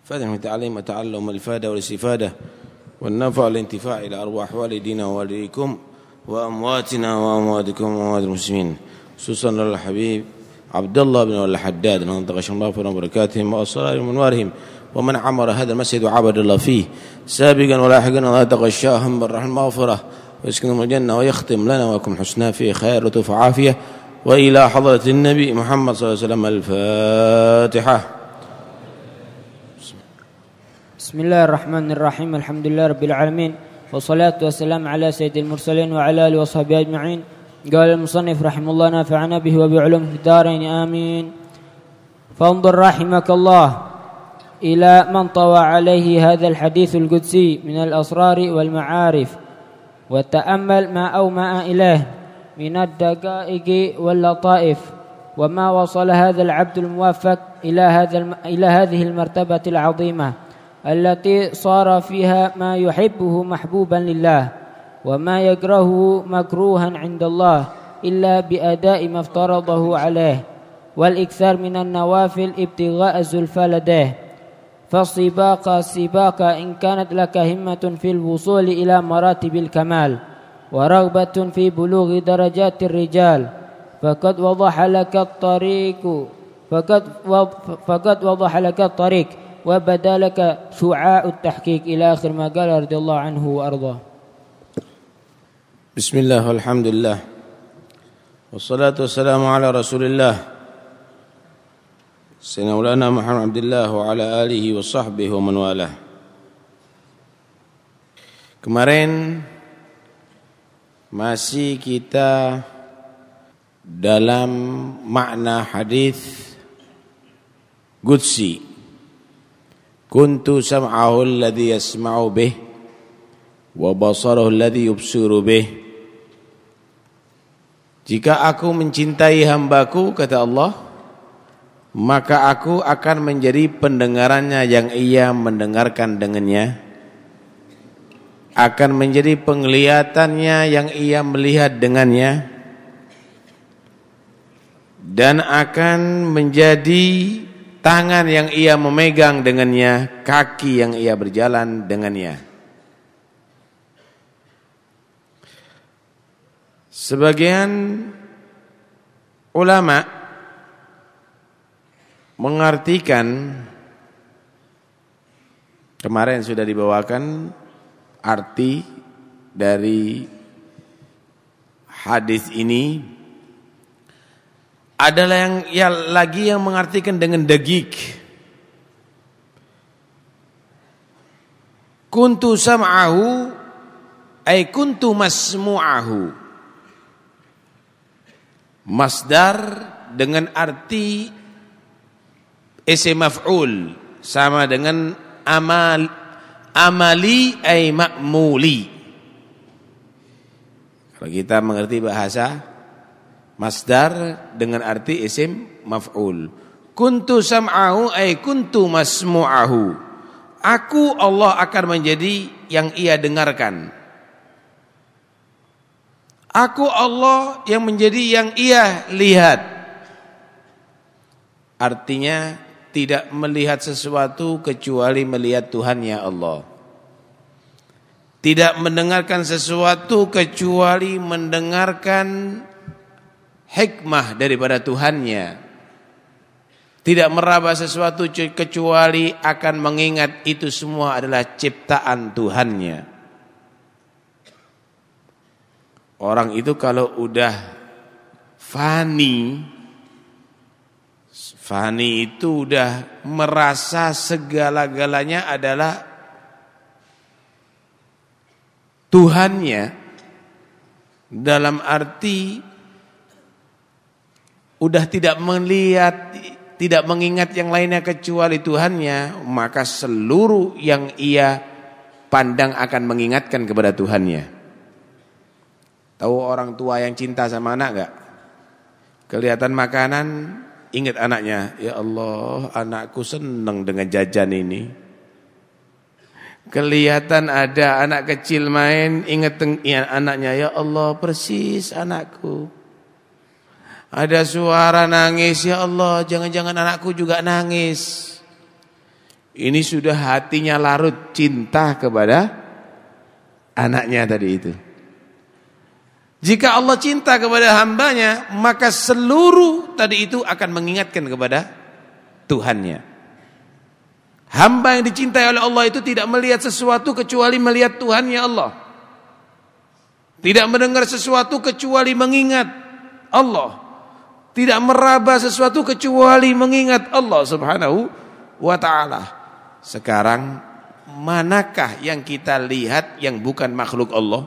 فادنا من التعليم وتعلم الإفادة والاستفادة والنفع والانتفاع إلى أرواح والدينا ووالديكم وأمواتنا وأمواتكم وأموات المسلمين خصوصا للحبيب عبد الله بن الحداد ننتقش الله فينا وبركاتهم وأسرارهم ومنوارهم ومن عمر هذا المسجد وعبد الله فيه سابقا ولاحقا الله تغشاهم بالرحمة المغفرة ويسكنهم الجنة ويختم لنا وكم حسنا فيه خير لطف عافية وإلى حضرة النبي محمد صلى الله عليه وسلم الفاتحة. بسم الله الرحمن الرحيم الحمد لله رب العالمين والصلاة والسلام على سيد المرسلين وعلى آله وصحبه أجمعين. قال المصنف رحمه الله نافعنا به وبعلومه في الدارين آمين. فانظر رحمك الله إلى من طوى عليه هذا الحديث القدسي من الأسرار والمعارف وتأمل ما أومأ إليه من الدقائق واللطائف وما وصل هذا العبد الموفق إلى هذه المرتبة العظيمة التي صار فيها ما يحبه محبوبا لله وما يكرهه مكروها عند الله إلا بأداء ما افترضه عليه والإكثار من النوافل ابتغاء الزلفى لديه. فالسباق إن كانت لك همة في الوصول إلى مراتب الكمال ورغبة في بلوغ درجات الرجال فقد وضح لك الطريق وبدا لك شعاع التحقيق إلى آخر ما قال رضي الله عنه وأرضاه. بسم الله والحمد لله والصلاة والسلام على رسول الله سيدنا مولانا محمد عبد الله وعلى آله وصحبه ومن والاه. Kemarin masih kita dalam makna hadis qudsi. Kuntu sam'ahu alladhi yasma'u bih wa basarahu alladhi yubsiru bih. Jika aku mencintai hambaku, kata Allah, maka aku akan menjadi pendengarannya yang ia mendengarkan dengannya, akan menjadi penglihatannya yang ia melihat dengannya, dan akan menjadi tangan yang ia memegang dengannya, kaki yang ia berjalan dengannya. Sebagian ulama mengartikan, kemarin sudah dibawakan arti dari hadis ini, adalah yang mengartikan dengan dagik. Kuntu sam'ahu ay kuntu masmu'ahu. Masdar dengan arti isim maf'ul sama dengan amali ay ma'muli. Kalau kita mengerti bahasa, masdar dengan arti isim maf'ul. Kuntu sam'ahu ay kuntu masmu'ahu. Aku Allah akan menjadi yang ia dengarkan. Aku Allah yang menjadi yang ia lihat. Artinya tidak melihat sesuatu kecuali melihat Tuhannya Allah. Tidak mendengarkan sesuatu kecuali mendengarkan hikmah daripada Tuhannya. Tidak meraba sesuatu kecuali akan mengingat itu semua adalah ciptaan Tuhannya. Orang itu kalau udah fani itu udah merasa segala-galanya adalah Tuhannya, dalam arti udah tidak melihat, tidak mengingat yang lainnya kecuali Tuhannya, maka seluruh yang ia pandang akan mengingatkan kepada Tuhannya. Tahu orang tua yang cinta sama anak enggak? Kelihatan makanan, ingat anaknya. Ya Allah, anakku senang dengan jajan ini. Kelihatan ada anak kecil main, ingat anaknya. Ya Allah, persis anakku. Ada suara nangis, ya Allah, jangan-jangan anakku juga nangis. Ini sudah hatinya larut cinta kepada anaknya tadi itu. Jika Allah cinta kepada hambanya, maka seluruh tadi itu akan mengingatkan kepada Tuhannya. Hamba yang dicintai oleh Allah itu tidak melihat sesuatu kecuali melihat Tuhannya Allah. Tidak mendengar sesuatu kecuali mengingat Allah. Tidak meraba sesuatu kecuali mengingat Allah Subhanahu wa ta'ala. Sekarang manakah yang kita lihat yang bukan makhluk Allah?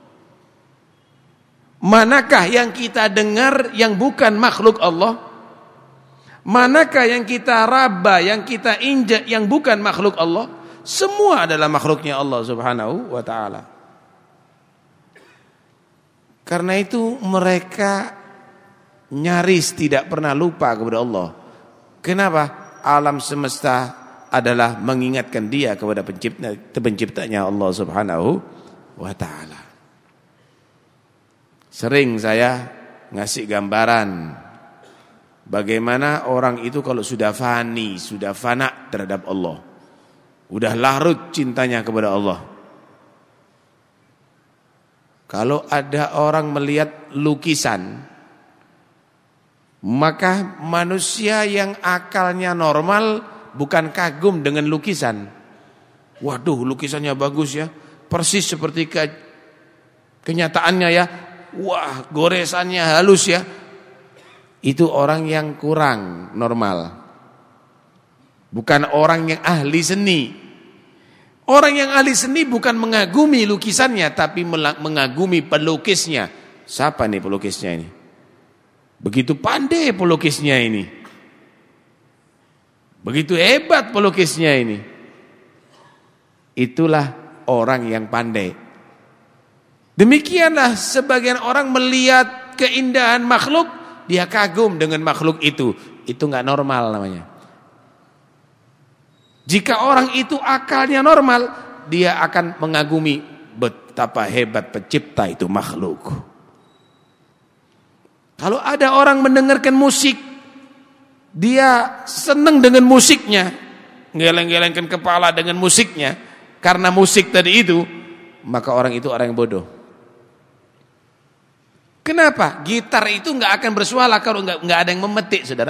Manakah yang kita dengar yang bukan makhluk Allah? Manakah yang kita raba, yang kita injak yang bukan makhluk Allah? Semua adalah makhluknya Allah Subhanahu wa ta'ala. Karena itu mereka nyaris tidak pernah lupa kepada Allah. Kenapa? Alam semesta adalah mengingatkan dia kepada penciptanya Allah Subhanahu wa ta'ala. Sering saya ngasih gambaran bagaimana orang itu kalau sudah fani, sudah fana terhadap Allah, udah larut cintanya kepada Allah. Kalau ada orang melihat lukisan, maka manusia yang akalnya normal bukan kagum dengan lukisan. Waduh, lukisannya bagus ya, persis seperti kenyataannya ya. Wah, goresannya halus ya. Itu orang yang kurang normal. Bukan orang yang ahli seni. Orang yang ahli seni bukan mengagumi lukisannya, tapi mengagumi pelukisnya. Siapa nih pelukisnya ini? Begitu pandai pelukisnya ini. Begitu hebat pelukisnya ini. Itulah orang yang pandai. Demikianlah sebagian orang melihat keindahan makhluk, dia kagum dengan makhluk itu. Itu enggak normal namanya. Jika orang itu akalnya normal, dia akan mengagumi betapa hebat pencipta itu makhluk. Kalau ada orang mendengarkan musik, dia senang dengan musiknya, geleng-gelengkan kepala dengan musiknya, karena musik tadi itu, maka orang itu orang yang bodoh. Kenapa? Gitar itu enggak akan bersuara kalau enggak ada yang memetik, saudara.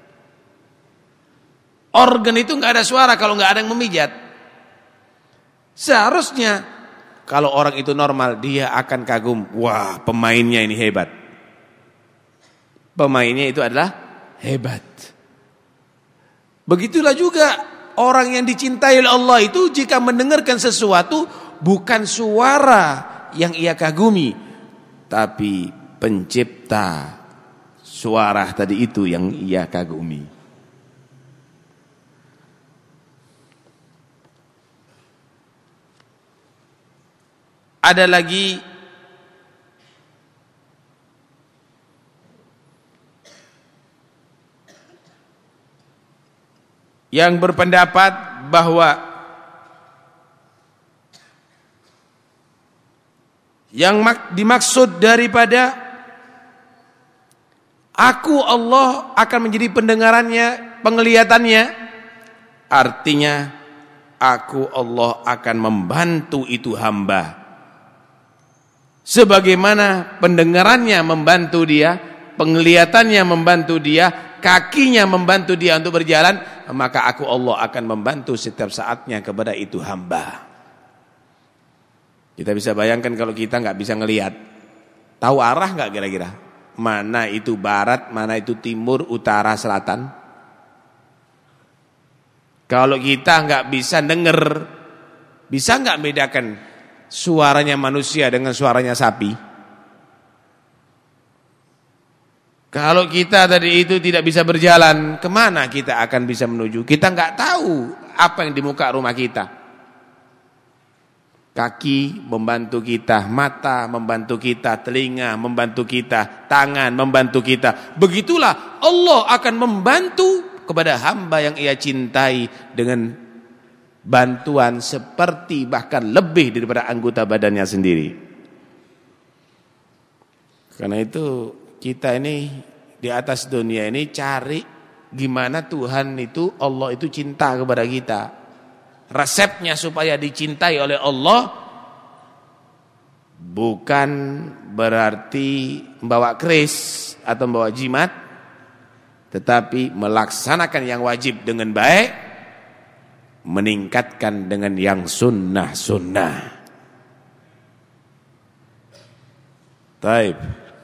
Organ itu enggak ada suara kalau enggak ada yang memijat. Seharusnya kalau orang itu normal, dia akan kagum, wah, pemainnya ini hebat. Pemainnya itu adalah hebat. Begitulah juga orang yang dicintai oleh Allah itu jika mendengarkan sesuatu bukan suara yang ia kagumi, tapi pencipta suara tadi itu yang ia kagumi. Ada lagi yang berpendapat bahwa yang dimaksud daripada aku Allah akan menjadi pendengarannya, penglihatannya, artinya aku Allah akan membantu itu hamba. Sebagaimana pendengarannya membantu dia, penglihatannya membantu dia, kakinya membantu dia untuk berjalan, maka aku Allah akan membantu setiap saatnya kepada itu hamba. Kita bisa bayangkan kalau kita nggak bisa ngelihat, tahu arah nggak kira-kira? Mana itu barat, mana itu timur, utara, selatan? Kalau kita nggak bisa dengar, bisa nggak bedakan suaranya manusia dengan suaranya sapi? Kalau kita tadi itu tidak bisa berjalan, kemana kita akan bisa menuju? Kita nggak tahu apa yang di muka rumah kita. Kaki membantu kita, mata membantu kita, telinga membantu kita, tangan membantu kita. Begitulah Allah akan membantu kepada hamba yang ia cintai dengan bantuan seperti bahkan lebih daripada anggota badannya sendiri. Karena itu kita ini di atas dunia ini cari gimana Tuhan itu, Allah itu cinta kepada kita. resepnya supaya dicintai oleh Allah bukan berarti membawa keris atau membawa jimat, tetapi melaksanakan yang wajib dengan baik, meningkatkan dengan yang sunnah-sunnah. Taib.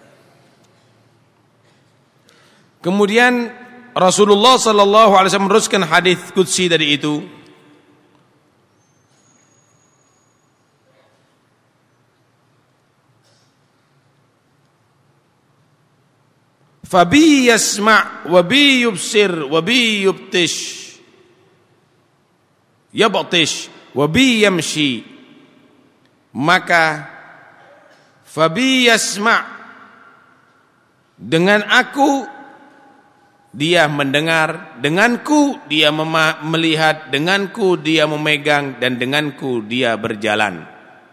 Kemudian Rasulullah sallallahu alaihi wasallam meneruskan hadis qudsi dari itu. Fabi yasma' wa bi yubsir wa bi yubtish yabtish wa bi yamshi. Maka fabi yasma', dengan aku dia mendengar, denganku dia melihat, denganku dia memegang, dan denganku dia berjalan.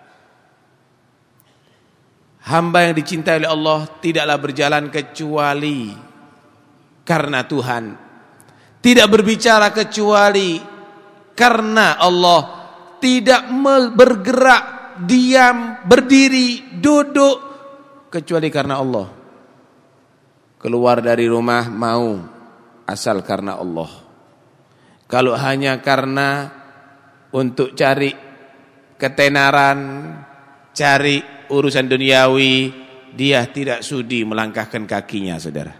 Hamba yang dicintai oleh Allah tidaklah berjalan kecuali karena Tuhan, tidak berbicara kecuali karena Allah, tidak bergerak, diam, berdiri, duduk kecuali karena Allah. Keluar dari rumah mau asal karena Allah. Kalau hanya karena untuk cari ketenaran, cari urusan duniawi, dia tidak sudi melangkahkan kakinya, saudara.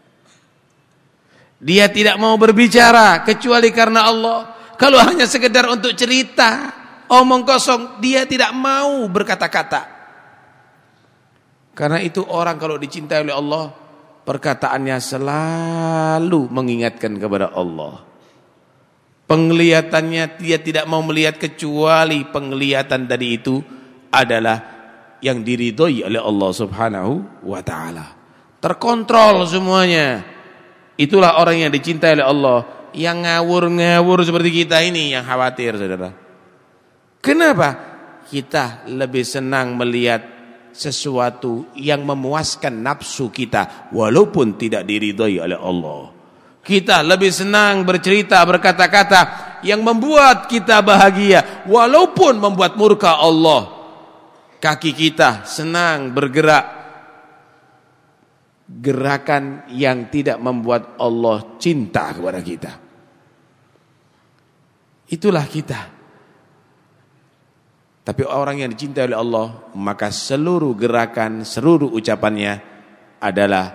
Dia tidak mau berbicara kecuali karena Allah. Kalau hanya sekedar untuk cerita, omong kosong, dia tidak mau berkata-kata. Karena itu orang kalau dicintai oleh Allah, perkataannya selalu mengingatkan kepada Allah. Penglihatannya dia tidak mau melihat kecuali penglihatan tadi itu adalah yang diridhoi oleh Allah Subhanahu wa taala. Terkontrol semuanya. Itulah orang yang dicintai oleh Allah. Yang ngawur-ngawur seperti kita ini yang khawatir, saudara. Kenapa? Kita lebih senang melihat sesuatu yang memuaskan nafsu kita walaupun tidak diridhoi oleh Allah. Kita lebih senang bercerita, berkata-kata yang membuat kita bahagia walaupun membuat murka Allah. Kaki kita senang bergerak gerakan yang tidak membuat Allah cinta kepada kita. Itulah kita. Tapi orang yang dicintai oleh Allah, maka seluruh gerakan, seluruh ucapannya adalah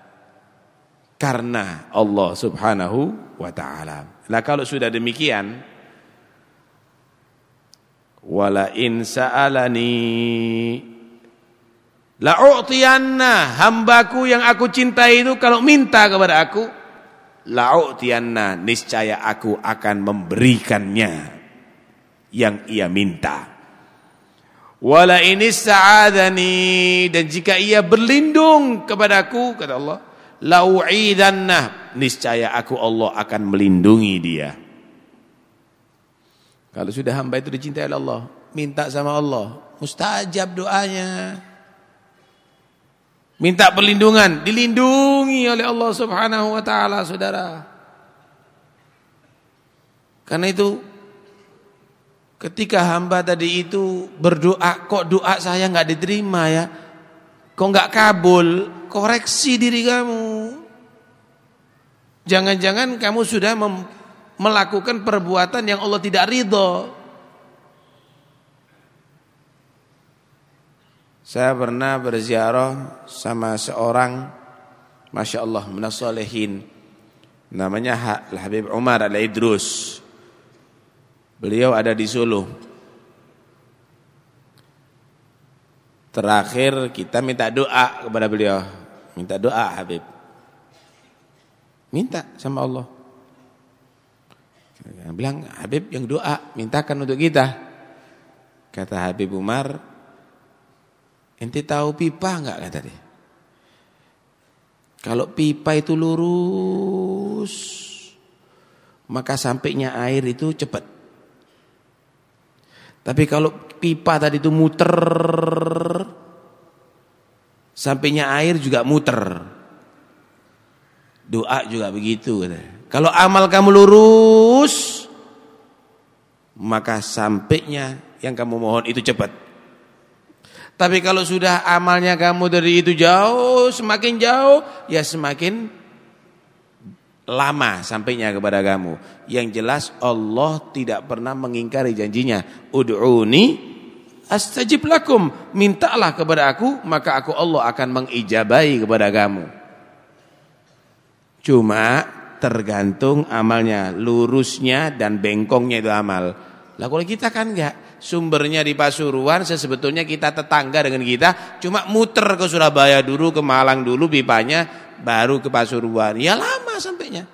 karena Allah Subhanahu wa taala. Nah, kalau sudah demikian, wala in sa'alani la'u'tiyanna, hambaku yang aku cintai itu kalau minta kepada aku, la'u'tiyanna, niscaya aku akan memberikannya yang ia minta. Wala ini sa'adani, dan jika ia berlindung kepadaku, kata Allah, lau'idanna, niscaya aku Allah akan melindungi dia. Kalau sudah hamba itu dicintai oleh Allah, minta sama Allah, mustajab doanya. Minta perlindungan, dilindungi oleh Allah Subhanahu wa taala, saudara. Karena itu ketika hamba tadi itu berdoa, kok doa saya enggak diterima ya? Kok enggak kabul? Koreksi diri kamu. Jangan-jangan kamu sudah melakukan perbuatan yang Allah tidak ridho. Saya pernah berziarah sama seorang, Masya Allah, minas sholihin, namanya Habib Umar Al-Idrus. Beliau ada di Solo. Terakhir kita minta doa kepada beliau. Minta doa Habib. Minta sama Allah. Dia bilang, Habib yang doa, mintakan untuk kita. Kata Habib Umar, ente tahu pipa enggak, kata dia. Kalau pipa itu lurus, maka sampainya air itu cepat. Tapi kalau pipa tadi itu muter, sampainya air juga muter. Doa juga begitu. Kalau amal kamu lurus, maka sampainya yang kamu mohon itu cepat. Tapi kalau sudah amalnya kamu dari itu jauh, semakin jauh, ya semakin lama sampainya kepada kamu. Yang jelas Allah tidak pernah mengingkari janjinya. Ud'uni astajib lakum. Mintalah kepada aku, maka aku Allah akan mengijabahi kepada kamu. Cuma tergantung amalnya, lurusnya dan bengkongnya itu amal. Lah kalau kita kan enggak, sumbernya di Pasuruan, sebetulnya kita tetangga dengan kita, cuma muter ke Surabaya dulu, ke Malang dulu pipanya, baru ke Pasuruan. Ya lama sampainya.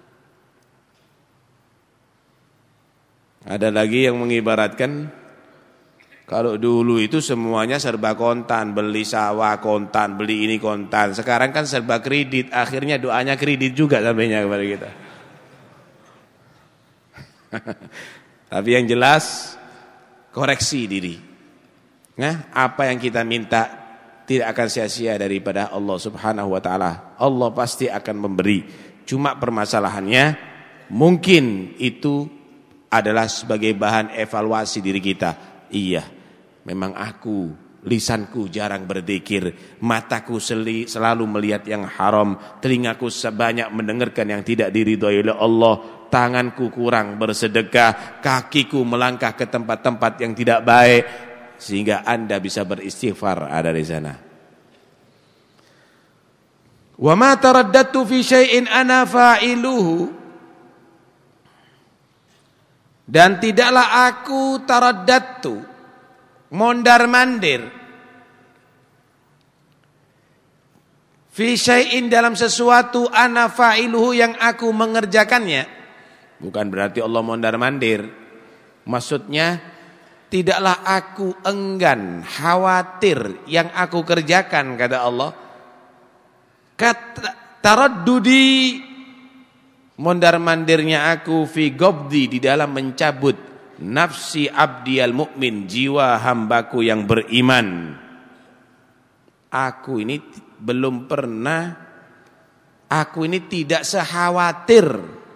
Ada lagi yang mengibaratkan kalau dulu itu semuanya serba kontan, beli sawah kontan, beli ini kontan. Sekarang kan serba kredit, akhirnya doanya kredit juga sampainya kepada kita. Tapi yang jelas koreksi diri. Nah, apa yang kita minta tidak akan sia-sia daripada Allah Subhanahu wa taala. Allah pasti akan memberi. Cuma permasalahannya mungkin itu adalah sebagai bahan evaluasi diri kita. Iya, memang aku, lisanku jarang berzikir, mataku selalu melihat yang haram, telingaku sebanyak mendengarkan yang tidak diridhoi oleh Allah, tanganku kurang bersedekah, kakiku melangkah ke tempat-tempat yang tidak baik, sehingga Anda bisa beristighfar ada di sana. Wa ma taraddadtu fi syai'in ana fa'iluhu. Dan tidaklah aku taraddadtu, mondar-mandir, fi syai'in dalam sesuatu ana fa'iluhu yang aku mengerjakannya. Bukan berarti Allah mondar-mandir. Maksudnya tidaklah aku enggan, khawatir yang aku kerjakan, kata Allah. Taraddudi, mondar-mandirnya aku fi gobdi, di dalam mencabut nafsi abdiyal mukmin, jiwa hambaku yang beriman. Aku ini belum pernah, aku ini tidak sekhawatir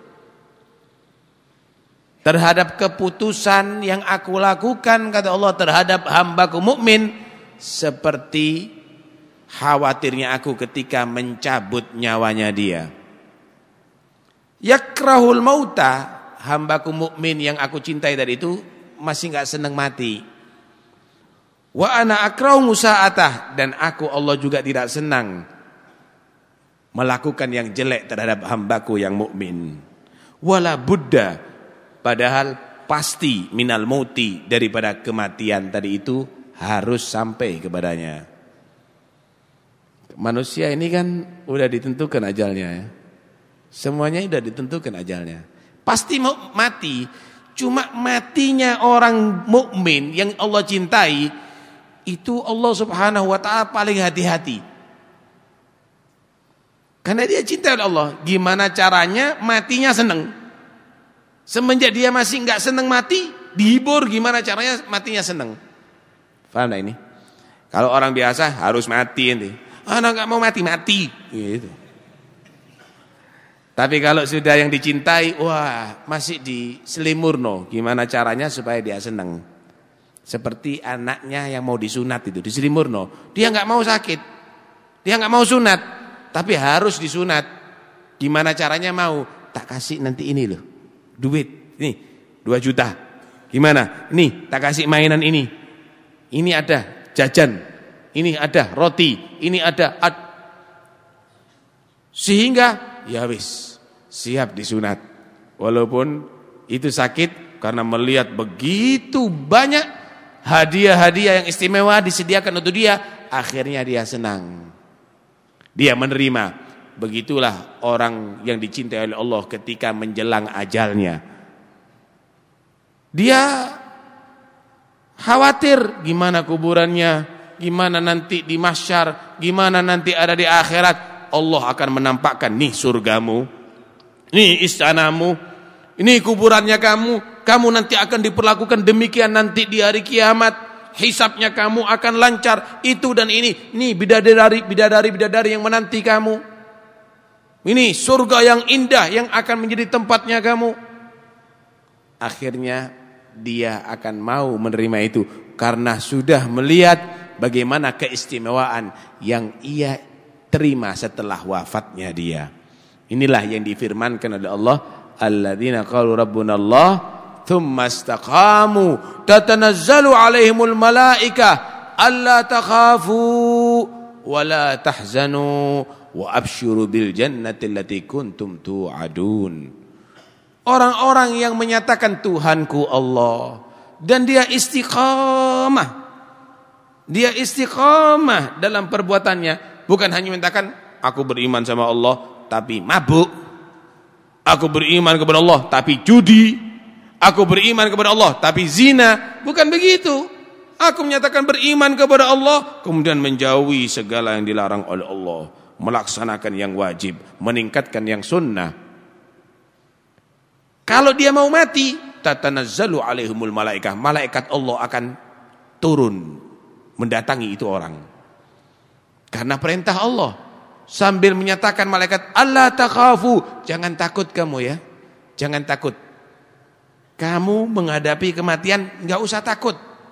terhadap keputusan yang aku lakukan, kata Allah, terhadap hambaku mukmin, seperti khawatirnya aku ketika mencabut nyawanya dia. Yakrahul mauta, hambaku mukmin yang aku cintai tadi itu masih enggak senang mati. Wa ana akrahu musa'atah, dan aku Allah juga tidak senang melakukan yang jelek terhadap hambaku yang mukmin. Wala buddha, padahal pasti minal mauti, daripada kematian tadi itu harus sampai kepadanya. Manusia ini kan udah ditentukan ajalnya ya. Semuanya sudah ditentukan ajalnya. Pasti mau mati. Cuma matinya orang mukmin yang Allah cintai, itu Allah Subhanahu wa taala paling hati-hati. Karena dia cinta oleh Allah. Gimana caranya matinya seneng? Semenjak dia masih enggak seneng mati, dihibur gimana caranya matinya seneng. Paham enggak ini? Kalau orang biasa harus mati nanti. Anak enggak mau mati gitu. Tapi kalau sudah yang dicintai, wah masih diselimurno. Gimana caranya supaya dia senang? Seperti anaknya yang mau disunat itu, diselimurno. Dia enggak mau sakit, dia enggak mau sunat, tapi harus disunat. Gimana caranya mau? Tak kasih nanti ini loh, duit, nih 2 juta. Gimana? Nih tak kasih mainan ini. Ini ada jajan, ini ada roti, ini ada sehingga ya wis siap disunat. Walaupun itu sakit, karena melihat begitu banyak hadiah-hadiah yang istimewa disediakan untuk dia, akhirnya dia senang, dia menerima. Begitulah orang yang dicintai oleh Allah ketika menjelang ajalnya. Dia khawatir gimana kuburannya, gimana nanti di mahsyar, gimana nanti ada di akhirat. Allah akan menampakkan, nih surgamu, nih istanamu, ini kuburannya kamu nanti akan diperlakukan demikian nanti di hari kiamat, hisabnya kamu akan lancar, itu dan ini, nih bidadari yang menanti kamu, ini surga yang indah yang akan menjadi tempatnya kamu. Akhirnya dia akan mau menerima itu karena sudah melihat bagaimana keistimewaan yang ia terima setelah wafatnya dia. Inilah yang difirmankan oleh Allah, alladzina qalu rabbunallah tsumma istaqamu tatanazzalu alaihimul malaikah alla takhafu wa la tahzanu wa abshiru bil jannati allati kuntum tu'adun. Orang-orang yang menyatakan Tuhanku Allah dan dia istiqamah. Dia istiqamah dalam perbuatannya, bukan hanya menyatakan aku beriman sama Allah tapi mabuk. Aku beriman kepada Allah tapi judi. Aku beriman kepada Allah tapi zina. Bukan begitu. Aku menyatakan beriman kepada Allah kemudian menjauhi segala yang dilarang oleh Allah, melaksanakan yang wajib, meningkatkan yang sunnah. Kalau dia mau mati, tatanazzalu alaihimul malaikah, malaikat Allah akan turun mendatangi itu orang. Karena perintah Allah, sambil menyatakan malaikat, alla takhafu, jangan takut kamu ya. Jangan takut. Kamu menghadapi kematian enggak usah takut.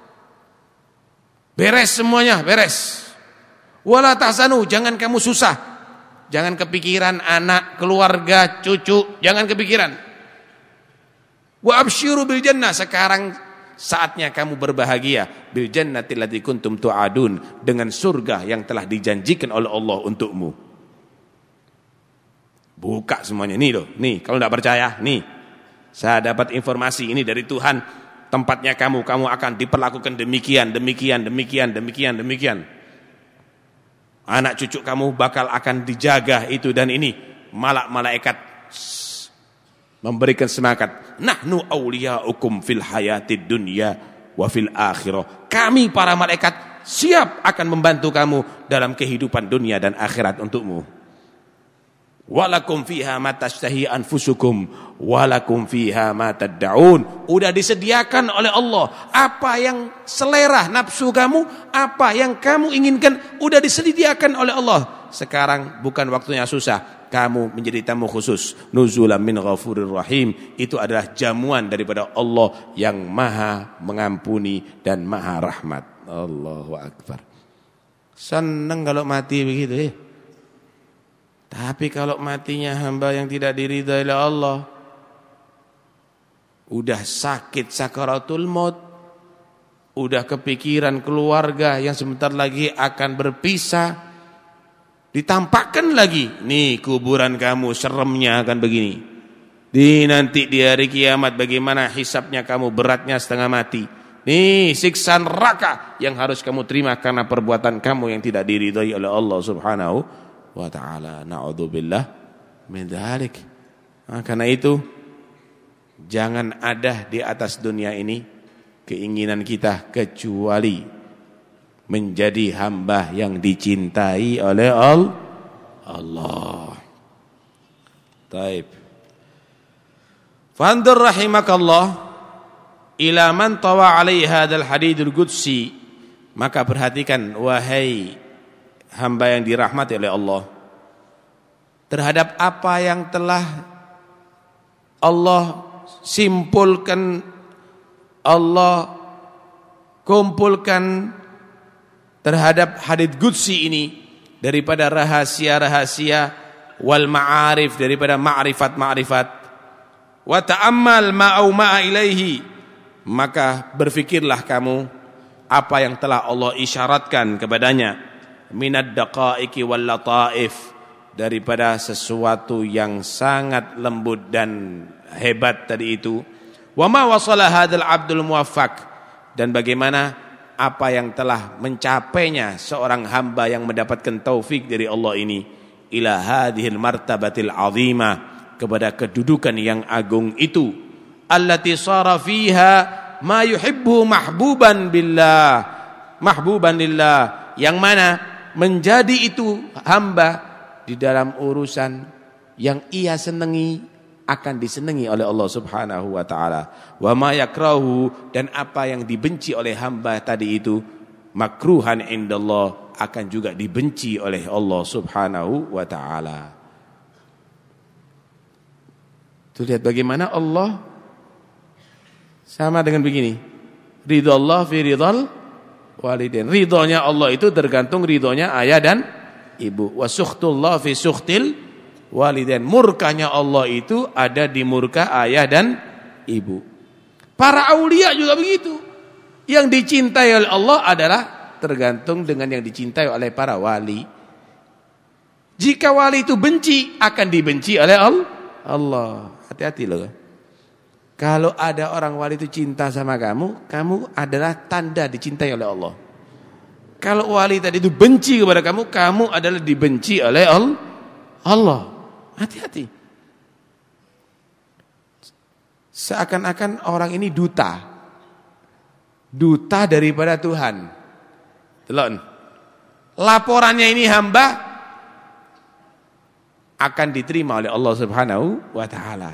Beres semuanya, beres. Wala tahzanu, jangan kamu susah. Jangan kepikiran anak, keluarga, cucu, jangan kepikiran. Wa absyiru bil jannah, sekarang saatnya kamu berbahagia bil jannati allati kuntum tu'adun, dengan surga yang telah dijanjikan oleh Allah untukmu. Buka semuanya nih loh. Nih, kalau enggak percaya, nih. Saya dapat informasi ini dari Tuhan, tempatnya kamu akan diperlakukan demikian. Anak cucu kamu bakal akan dijaga itu dan ini. Malaikat memberikan semangat. Nahnu awliyaukum fil hayatid dunya wa fil akhirah. Kami para malaikat siap akan membantu kamu dalam kehidupan dunia dan akhirat untukmu. Walakum fiha ma tashtahi anfusukum walakum fiha ma tad'un. Udah disediakan oleh Allah apa yang selera nafsu kamu, apa yang kamu inginkan, udah disediakan oleh Allah. Sekarang bukan waktunya susah. Kamu menjadi tamu khusus, nuzulan min ghafurir rahim. Itu adalah jamuan daripada Allah yang maha mengampuni dan maha rahmat. Allahu Akbar. Senang kalau mati begitu ya. Tapi kalau matinya hamba yang tidak diridhai oleh Allah, udah sakit sakaratul maut, udah kepikiran keluarga yang sebentar lagi akan berpisah, ditampakkan lagi, nih kuburan kamu seremnya akan begini. Nanti di hari kiamat bagaimana hisabnya kamu, beratnya setengah mati. Nih siksa neraka yang harus kamu terima karena perbuatan kamu yang tidak diridhai oleh Allah Subhanahu wa ta'ala. Na'udzubillah min dzalik. Karena itu jangan ada di atas dunia ini keinginan kita kecuali menjadi hamba yang dicintai oleh Allah. Taib. Fandur rahimakallah ila man tawa alaihi hadzal hadithul qudsi. Maka perhatikan wahai hamba yang dirahmati oleh Allah, terhadap apa yang telah Allah simpulkan, Allah kumpulkan terhadap hadits qudsi ini daripada rahasia-rahasia wal ma'arif, daripada ma'rifat-ma'rifat. Wa ta'ammal ma'auma'a ilaihi, maka berfikirlah kamu apa yang telah Allah isyaratkan kepadanya minad daqaiki wal lataif, daripada sesuatu yang sangat lembut dan hebat tadi itu. Wa ma wasala hadzal abdul muwaffaq, dan bagaimana apa yang telah mencapainya seorang hamba yang mendapatkan taufik dari Allah ini ila hadhil martabatil azimah, kepada kedudukan yang agung itu, allati sara fiha ma yuhibbu mahbuban lillah, yang mana menjadi itu hamba di dalam urusan yang ia senangi akan disenangi oleh Allah Subhanahu wa taala. Wa ma yakrahu, dan apa yang dibenci oleh hamba tadi itu makruhan indallah, akan juga dibenci oleh Allah Subhanahu wa taala. Tuh lihat bagaimana Allah Sama dengan begini. Ridho Allah fi ridhal walidain. Ridhonya Allah itu tergantung ridhonya ayah dan ibu. Wa sukhtullah fi sukhtil walidain. Murkanya Allah itu ada di murka ayah dan ibu. Para aulia juga begitu. Yang dicintai oleh Allah adalah tergantung dengan yang dicintai oleh para wali. Jika wali itu benci, akan dibenci oleh Allah. Hati-hati loh. Kalau ada orang wali itu cinta sama kamu, kamu adalah tanda dicintai oleh Allah. Kalau wali tadi itu benci kepada kamu, kamu adalah dibenci oleh Allah. Hati-hati. Seakan-akan orang ini duta. Duta daripada Tuhan. Telon. Laporannya ini hamba akan diterima oleh Allah Subhanahu wa taala.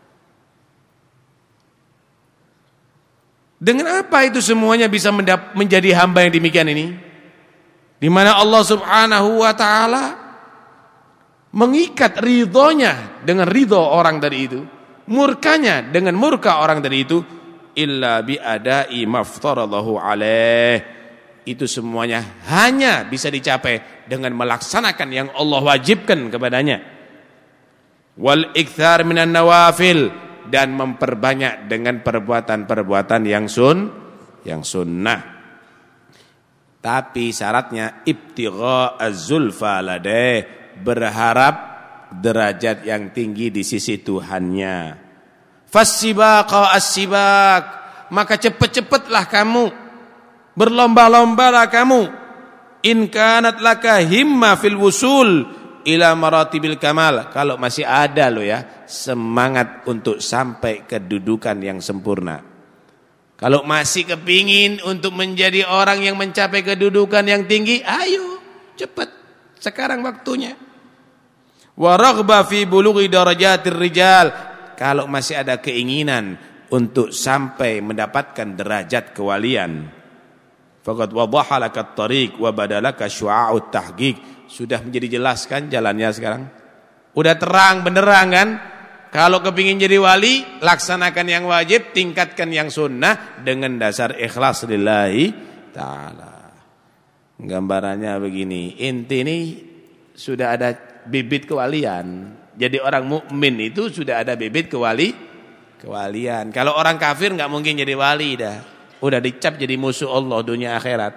Dengan apa itu semuanya bisa menjadi hamba yang demikian ini? Di mana Allah Subhanahu wa taala mengikat ridhonya dengan ridho orang tadi itu, murkanya dengan murka orang tadi itu, illa bi adai maftaradahu alaih. Itu semuanya hanya bisa dicapai dengan melaksanakan yang Allah wajibkan kepadanya. Wal ikthar minan nawafil, dan memperbanyak dengan perbuatan-perbuatan yang sunnah. Tapi syaratnya ibtigha az-zulfa ladeh, berharap derajat yang tinggi di sisi Tuhannya. Fassibaqa as-sibaq, maka cepat-cepatlah kamu, berlomba-lombalah kamu. In kanat laka himma fil wusul ila maratibil kamal, kalau masih ada lo ya semangat untuk sampai kedudukan yang sempurna. Kalau masih kepingin untuk menjadi orang yang mencapai kedudukan yang tinggi, ayo cepat, sekarang waktunya. Wa raghba fi bulughi darajatir rijal, kalau masih ada keinginan untuk sampai mendapatkan derajat kewalian. Faqad wadaha lakat tariq wa badalaka syu'a'ut tahqiq, sudah menjadi jelas kan jalannya sekarang? Udah terang benderang kan? Kalau kepingin jadi wali, laksanakan yang wajib, tingkatkan yang sunnah dengan dasar ikhlas lillahi ta'ala. Gambarannya begini, inti ini sudah ada bibit kewalian. Jadi orang mukmin itu sudah ada bibit kewalian. Kalau orang kafir nggak mungkin jadi wali dah. Udah dicap jadi musuh Allah dunia akhirat.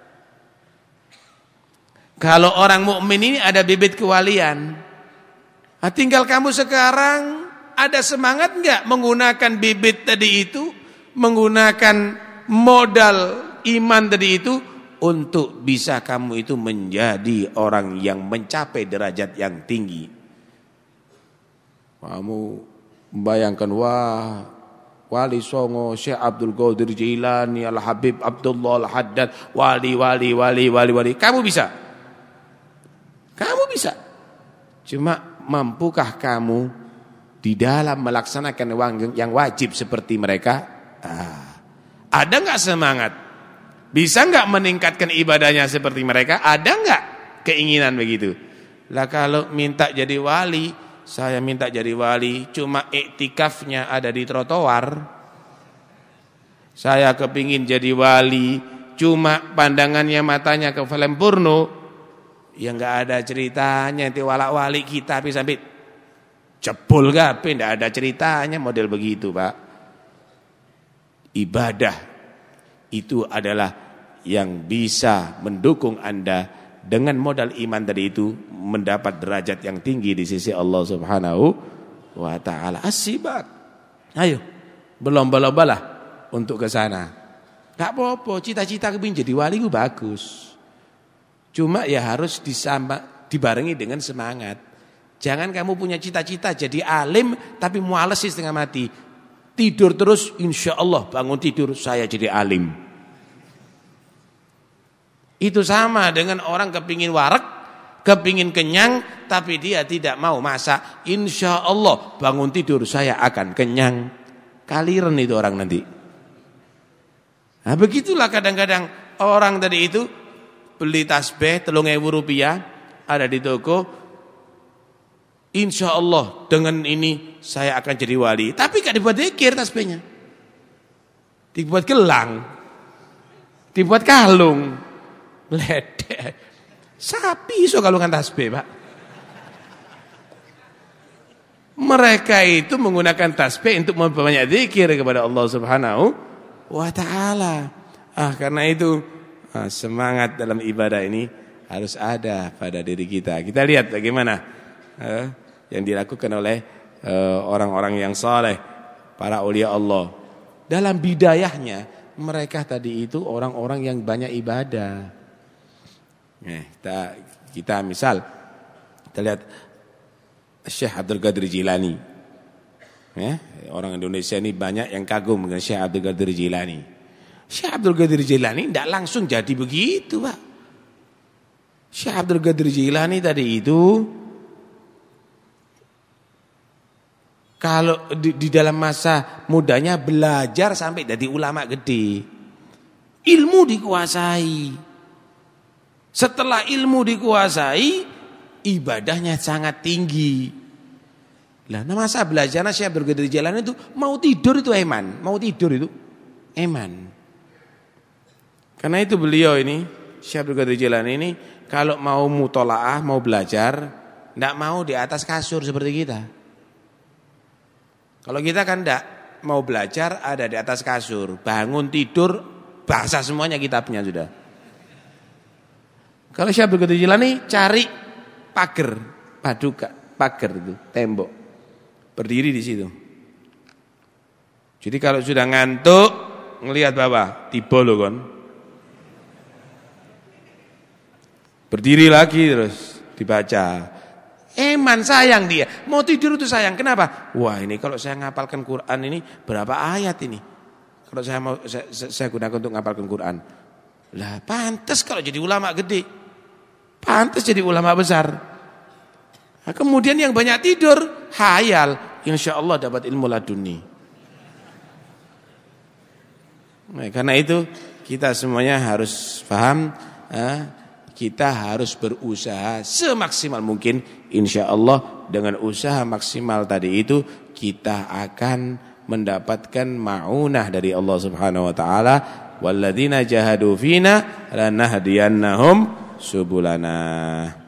Kalau orang mukmin ini ada bibit kewalian. Nah, tinggal kamu sekarang ada semangat enggak menggunakan bibit tadi itu, menggunakan modal iman tadi itu untuk bisa kamu itu menjadi orang yang mencapai derajat yang tinggi. Kamu membayangkan, wah, Wali Songo, Syekh Abdul Qadir Jilani, Al-Habib Abdullah Al-Haddad, wali. Kamu bisa. Kamu bisa. Cuma mampukah kamu di dalam melaksanakan yang wajib seperti mereka? Ada enggak semangat? Bisa enggak meningkatkan ibadahnya seperti mereka? Ada enggak keinginan begitu? Lah kalau minta jadi wali, saya minta jadi wali, cuma iktikafnya ada di trotoar. Saya kepingin jadi wali, cuma pandangannya matanya ke film porno. Ya enggak ada ceritanya, itu wali kita tapi sampai jebol gape, enggak ada ceritanya model begitu, Pak. Ibadah itu adalah yang bisa mendukung Anda dengan modal iman tadi itu mendapat derajat yang tinggi di sisi Allah Subhanahu wa taala. As-sibaq. Ayo, berlomba-lombalah untuk ke sana. Enggak apa-apa, cita-cita kepingin jadi wali itu bagus. Cuma ya harus dibarengi dengan semangat. Jangan kamu punya cita-cita jadi alim tapi muales setengah mati. Tidur terus, insya Allah bangun tidur saya jadi alim. Itu sama dengan orang kepingin wareg, kepingin kenyang tapi dia tidak mau masak. Insya Allah bangun tidur saya akan kenyang. Kaliren itu orang nanti. Nah begitulah kadang-kadang orang tadi itu beli tasbih 3.000 rupiah ada di toko. Insya Allah dengan ini saya akan jadi wali. Tapi gak dibuat zikir tasbihnya. dibuat gelang, dibuat kalung, ledek. Sapi iso kalungan tasbih, Pak. Mereka itu menggunakan tasbih untuk memperbanyak zikir kepada Allah Subhanahu wa taala. Karena itu semangat dalam ibadah ini harus ada pada diri kita. Kita lihat bagaimana yang dilakukan oleh orang-orang yang saleh, para aulia Allah. Dalam bidayahnya mereka tadi itu orang-orang yang banyak ibadah. Kita misal kita lihat Syekh Abdul Qadir Jilani. Orang Indonesia ini banyak yang kagum dengan Syekh Abdul Qadir Jilani. Syekh Abdul Qadir Jilani tidak langsung jadi begitu, Pak. Syekh Abdul Qadir Jilani tadi itu kalau di dalam masa mudanya belajar sampai jadi ulama gede. Ilmu dikuasai. Setelah ilmu dikuasai, ibadahnya sangat tinggi. Lah, masa belajarnya Syekh Abdul Qadir Jilani itu mau tidur itu eman, mau tidur itu eman. Karena itu beliau ini Syekh Abdul Qadir Jilani ini kalau mau mutolaah, mau belajar, tidak mau di atas kasur seperti kita. Kalau kita kan tidak mau belajar ada di atas kasur, bangun tidur basah semuanya kitabnya sudah. Kalau Syekh Abdul Qadir Jilani cari pagar, paduka, pagar itu, tembok. Berdiri di situ. Jadi kalau sudah ngantuk, ngelihat bawah, tiba loh kan. Berdiri lagi terus dibaca. Eman sayang dia, mau tidur itu sayang. Kenapa? Wah, ini kalau saya ngapalkan Quran ini berapa ayat ini? Kalau saya gunakan untuk ngapalkan Quran. Lah, pantas kalau jadi ulama gede. Pantas jadi ulama besar. Nah, kemudian yang banyak tidur, hayal, insyaallah dapat ilmu laduni. Nah, karena itu kita semuanya harus paham, kita harus berusaha semaksimal mungkin, insyaallah dengan usaha maksimal tadi itu kita akan mendapatkan ma'unah dari Allah Subhanahu wa taala. Walladzina jahadu fina lanahdiyannahum subulana.